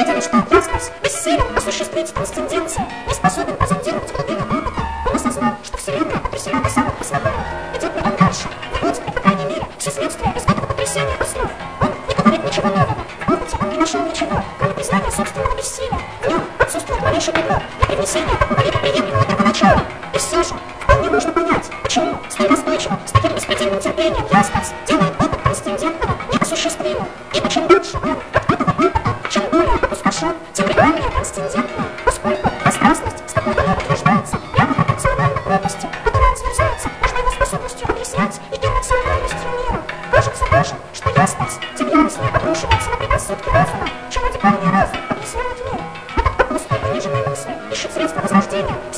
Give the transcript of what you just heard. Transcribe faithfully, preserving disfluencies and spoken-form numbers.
дело, что ясность бессилен осуществить трансценденцию, не способен презентировать глубину опыта. Он осознал, что Вселенная, потрясенная самым основанием, идет не дальше, выводит, по крайней мере, все следствия из этого потрясения основ. Он не говорит ничего нового. В опыте он не нашел ничего, кроме признания собственного бессилия. В нем отсутствует малейший предлог для привнесения какого-либо приемлемого первоначала. И все же, вполне можно понять, почему столь настойчиво, с таким беспредельным терпением ясность делает опыт трансцендентного неосуществимым. Ибо чем дальше он от этого опыта, чем более опустошен, тем реальнее трансцендентно, поскольку пространственность, с какой она утверждается, прямо в эмоциональной пропасти, которая сверзается между его способностью объяснять и иррациональностью мира. Кажется даже, что ясность тем яростнее обрушивается на предрассудки разума, чем радикальный разум объясняет мир. Этот пустой пониженной мысли ищет средства возрождения